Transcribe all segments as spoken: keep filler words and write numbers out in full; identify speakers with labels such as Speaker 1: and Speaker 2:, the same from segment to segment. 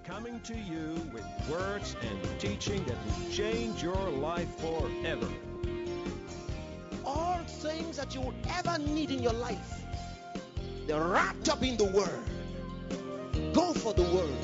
Speaker 1: coming to you with words and teaching that will change your life forever.
Speaker 2: All things that you will ever need in your life, they're wrapped up in the Word. Go for the Word.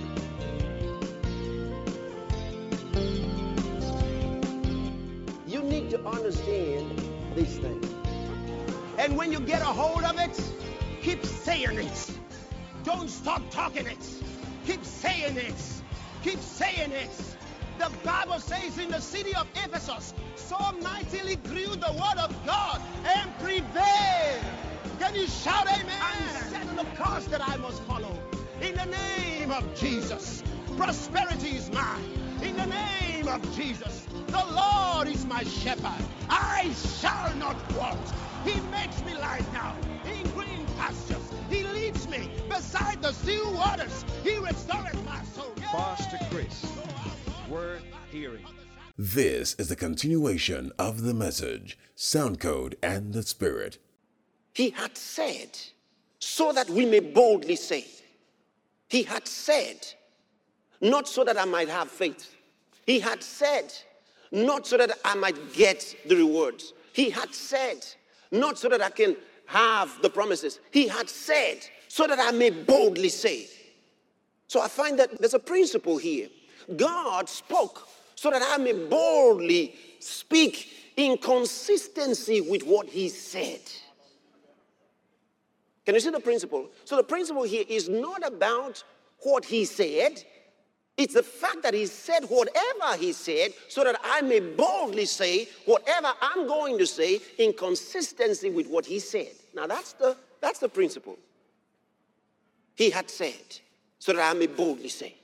Speaker 2: You need to understand these things. And when you get a hold of it, keep saying it. Don't stop talking it. Keep saying it. Keep saying it. The Bible says in the city of Ephesus, so mightily grew the word of God and prevailed. Can you shout amen? I'm setting the course that I must follow. In the name of Jesus, prosperity is mine. In the name of Jesus, the Lord is my shepherd. I shall not want. He makes me lie down in green pastures. He leads me beside the still waters. He restores my soul.
Speaker 1: Pastor Chris, worth hearing.
Speaker 3: This is the continuation of the message, Soundcode and the Spirit.
Speaker 2: He had said, so that we may boldly say. He had said, not so that I might have faith. He had said, not so that I might get the rewards. He had said, not so that I can have the promises. He had said, so that I may boldly say. So I find that there's a principle here. God spoke so that I may boldly speak in consistency with what he said. Can you see the principle? So the principle here is not about what he said. It's the fact that he said whatever he said so that I may boldly say whatever I'm going to say in consistency with what he said. Now that's the, that's the principle. He had said so that I may boldly say.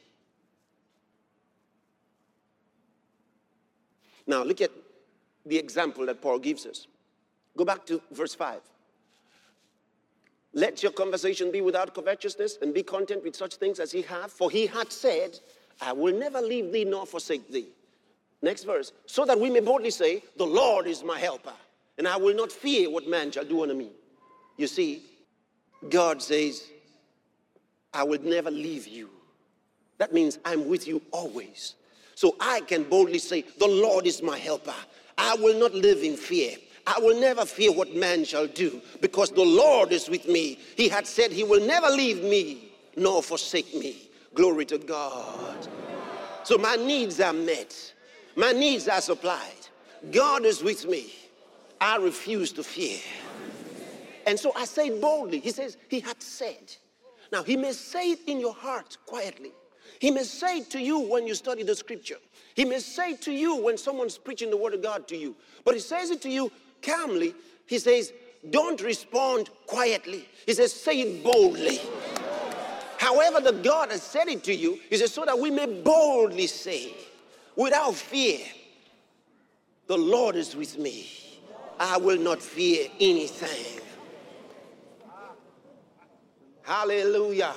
Speaker 2: Now look at the example that Paul gives us. Go back to verse five. Let your conversation be without covetousness, and be content with such things as ye have. For he had said, I will never leave thee nor forsake thee. Next verse. So that we may boldly say, the Lord is my helper, and I will not fear what man shall do unto me. You see, God says, I will never leave you. That means I'm with you always. So I can boldly say, the Lord is my helper. I will not live in fear. I will never fear what man shall do, because the Lord is with me. He had said he will never leave me nor forsake me. Glory to God. So my needs are met. My needs are supplied. God is with me. I refuse to fear. And so I say it boldly. He says he had said. Now he may say it in your heart quietly. He may say it to you when you study the scripture. He may say it to you when someone's preaching the word of God to you. But he says it to you calmly. He says, don't respond quietly. He says, say it boldly. However, the God has said it to you, he says, so that we may boldly say, without fear, the Lord is with me. I will not fear anything. Hallelujah.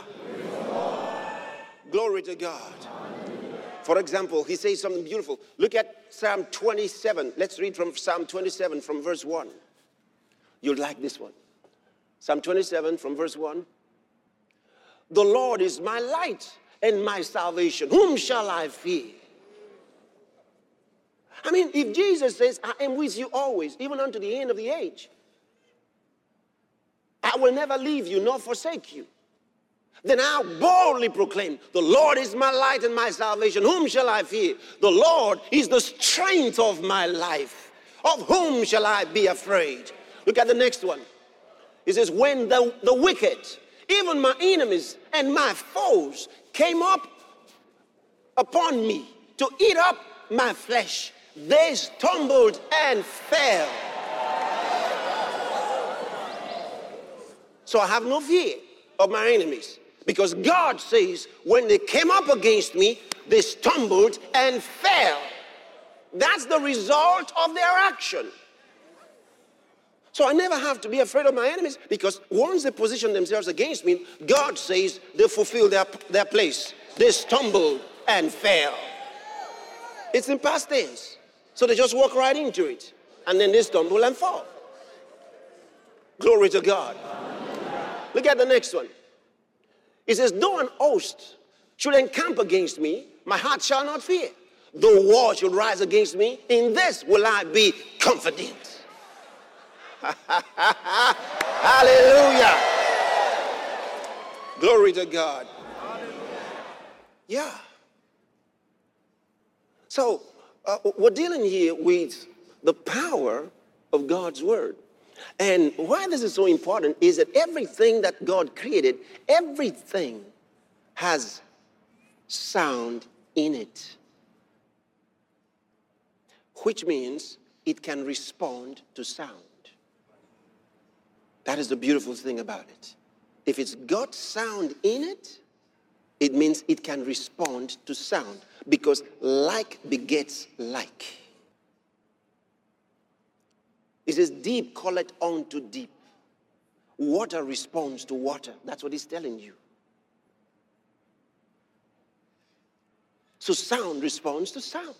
Speaker 2: Glory to God. For example, he says something beautiful. Look at Psalm twenty-seven. Let's read from Psalm twenty-seven from verse one. You'll like this one. Psalm twenty-seven from verse one. The Lord is my light and my salvation. Whom shall I fear? I mean, if Jesus says, I am with you always, even unto the end of the age. I will never leave you nor forsake you. Then I'll boldly proclaim, the Lord is my light and my salvation. Whom shall I fear? The Lord is the strength of my life. Of whom shall I be afraid? Look at the next one. It says, when the, the wicked, even my enemies and my foes, came up upon me to eat up my flesh, they stumbled and fell. So I have no fear of my enemies. Because God says, when they came up against me, they stumbled and fell. That's the result of their action. So I never have to be afraid of my enemies, because once they position themselves against me, God says they fulfill their, their place. They stumbled and fell. It's in past tense. So they just walk right into it. And then they stumble and fall. Glory to God. Look at the next one. It says, though an host should encamp against me, my heart shall not fear. Though war should rise against me, in this will I be confident. Hallelujah. Glory to God. Yeah. So, uh, we're dealing here with the power of God's word. And why this is so important is that everything that God created, everything has sound in it. Which means it can respond to sound. That is the beautiful thing about it. If it's got sound in it, it means it can respond to sound, because like begets like. It says deep calleth unto deep. Water responds to water. That's what he's telling you. So sound responds to sound.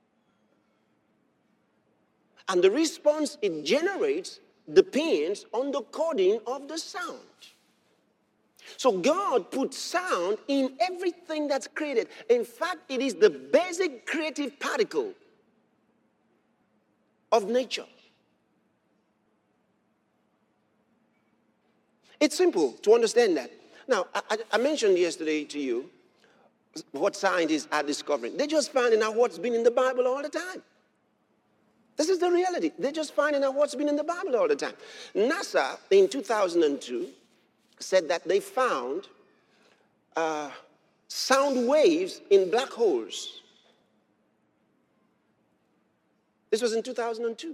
Speaker 2: And the response it generates depends on the coding of the sound. So God put sound in everything that's created. In fact, it is the basic creative particle of nature. It's simple to understand that. Now, I, I mentioned yesterday to you what scientists are discovering. They're just finding out what's been in the Bible all the time. This is the reality. They're just finding out what's been in the Bible all the time. NASA, in two thousand two, said that they found uh, sound waves in black holes. This was in two thousand two.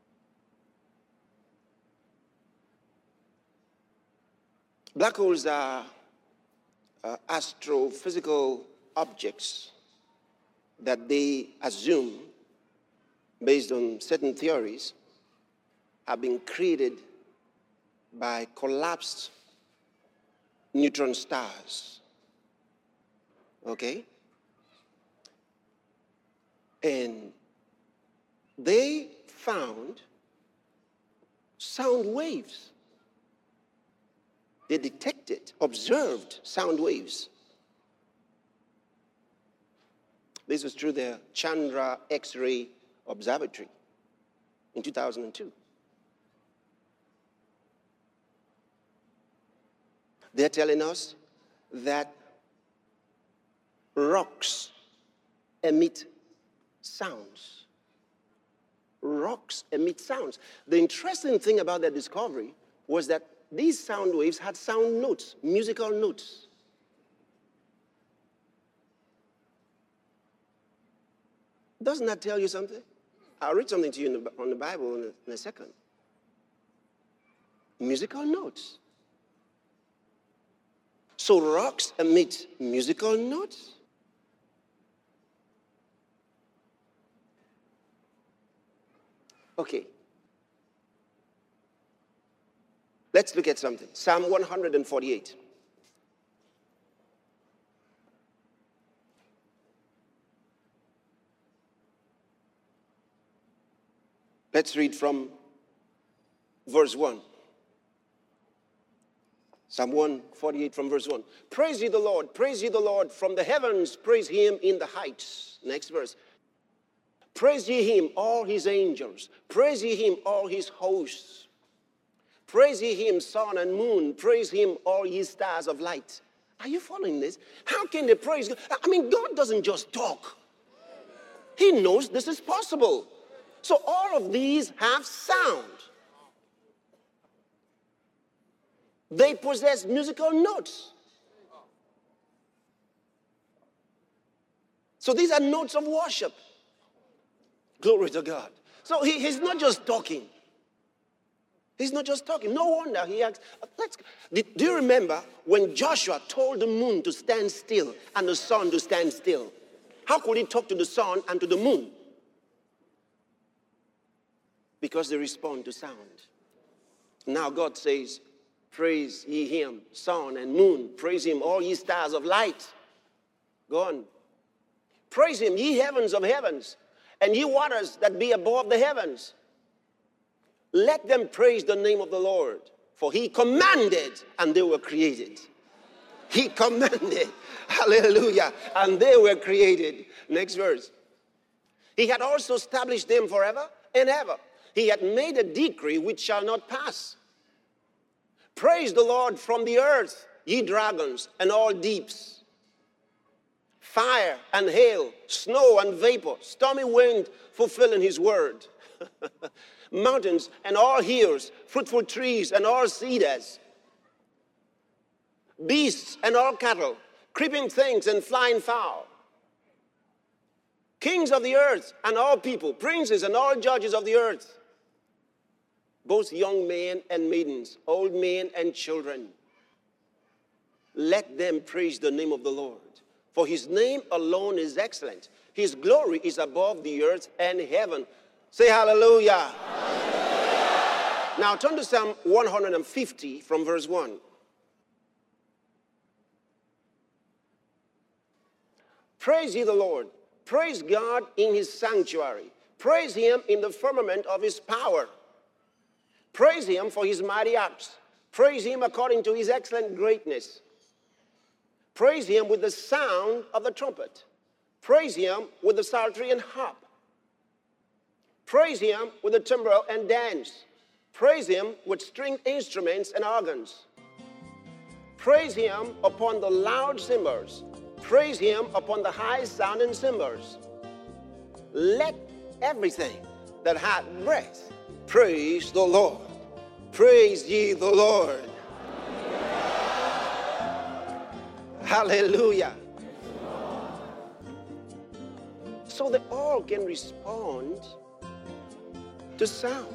Speaker 2: Black holes are uh, astrophysical objects that they assume, based on certain theories, have been created by collapsed neutron stars. Okay? And they found sound waves. They detected, observed sound waves. This was through the Chandra X-ray Observatory in two thousand two. They're telling us that rocks emit sounds. Rocks emit sounds. The interesting thing about their discovery was that these sound waves had sound notes, musical notes. Doesn't that tell you something? I'll read something to you in the, on the Bible in a, in a second. Musical notes. So rocks emit musical notes? Okay. Let's look at something. Psalm one forty-eight. Let's read from verse one. Psalm one forty-eight from verse one. Praise ye the Lord, praise ye the Lord from the heavens, praise him in the heights. Next verse. Praise ye him, all his angels. Praise ye him, all his hosts. Praise ye him, sun and moon. Praise him, all ye stars of light. Are you following this? How can they praise God? I mean, God doesn't just talk. He knows this is possible. So all of these have sound. They possess musical notes. So these are notes of worship. Glory to God. So he, he's not just talking. He's not just talking. No wonder he asked. Let's, do you remember when Joshua told the moon to stand still and the sun to stand still? How could he talk to the sun and to the moon? Because they respond to sound. Now God says, praise ye him, sun and moon. Praise him, all ye stars of light. Go on. Praise him, ye heavens of heavens, and ye waters that be above the heavens. Let them praise the name of the Lord, for he commanded and they were created. He commanded. Hallelujah. And they were created. Next verse. He had also established them forever and ever. He had made a decree which shall not pass. Praise the Lord from the earth, ye dragons and all deeps. Fire and hail, snow and vapor, stormy wind fulfilling his word. Mountains and all hills, fruitful trees and all cedars. Beasts and all cattle, creeping things and flying fowl. Kings of the earth and all people, princes and all judges of the earth. Both young men and maidens, old men and children. Let them praise the name of the Lord. For his name alone is excellent. His glory is above the earth and heaven. Say hallelujah. Hallelujah. Now turn to Psalm one hundred fifty from verse one. Praise ye the Lord. Praise God in his sanctuary. Praise him in the firmament of his power. Praise him for his mighty acts. Praise him according to his excellent greatness. Praise him with the sound of the trumpet. Praise him with the psaltery and harp. Praise him with the timbrel and dance. Praise him with stringed instruments and organs. Praise him upon the loud cymbals. Praise him upon the high sounding cymbals. Let everything that hath breath praise the Lord. Praise ye the Lord. Hallelujah. So they all can respond to sound.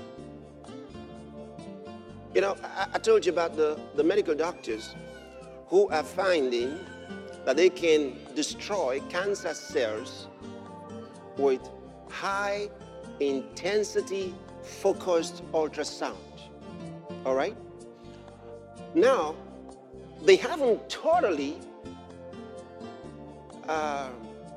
Speaker 2: You know, I, I told you about the, the medical doctors who are finding that they can destroy cancer cells with high intensity focused ultrasound. All right? Now, they haven't totally uh,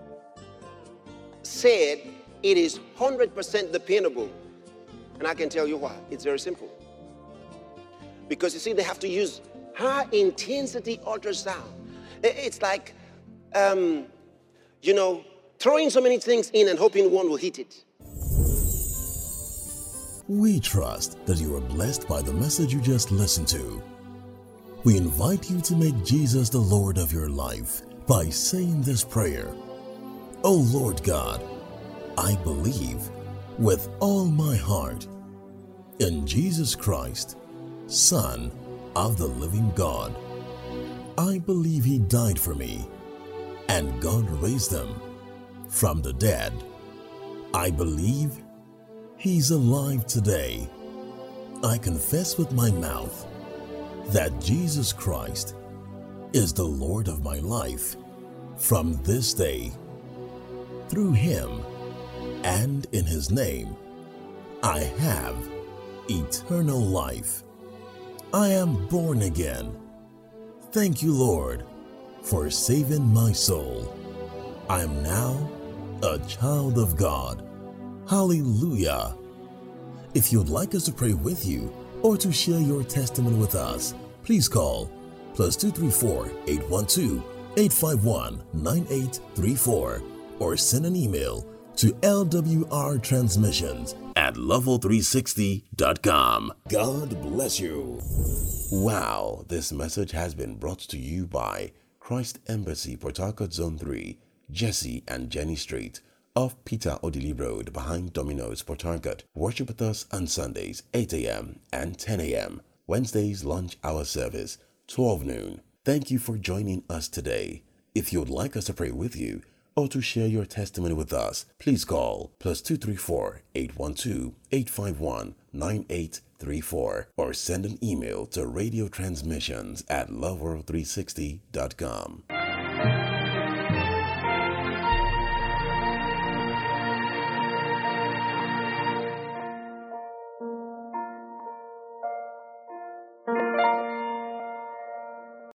Speaker 2: said it is one hundred percent dependable. And I can tell you why. It's very simple. Because you see, they have to use high intensity ultrasound. It's like, um, you know, throwing so many things in and hoping one will hit it.
Speaker 3: We trust that you are blessed by the message you just listened to. We invite you to make Jesus the Lord of your life by saying this prayer. O Lord God, I believe with all my heart in Jesus Christ, Son of the living God. I believe he died for me and God raised him from the dead. I believe he's alive today. I confess with my mouth that Jesus Christ is the Lord of my life from this day. Through him and in his name, I have eternal life. I am born again. Thank you, Lord, for saving my soul. I am now a child of God. Hallelujah. If you'd like us to pray with you or to share your testimony with us, please call plus two three four, eight one two, eight five one, nine eight three four or send an email to L W R transmissions at level three sixty dot com. God bless you. Wow, this message has been brought to you by Christ Embassy, Port Harcourt Zone three, Jesse and Jenny Street, off Peter Odili Road behind Domino's, Port Harcourt. Worship with us on Sundays, eight a.m. and ten a.m. Wednesdays, lunch hour service, twelve noon. Thank you for joining us today. If you'd like us to pray with you or to share your testimony with us, please call plus two three four, eight one two, eight five one, nine eight three four or send an email to radio transmissions at love world three sixty dot com.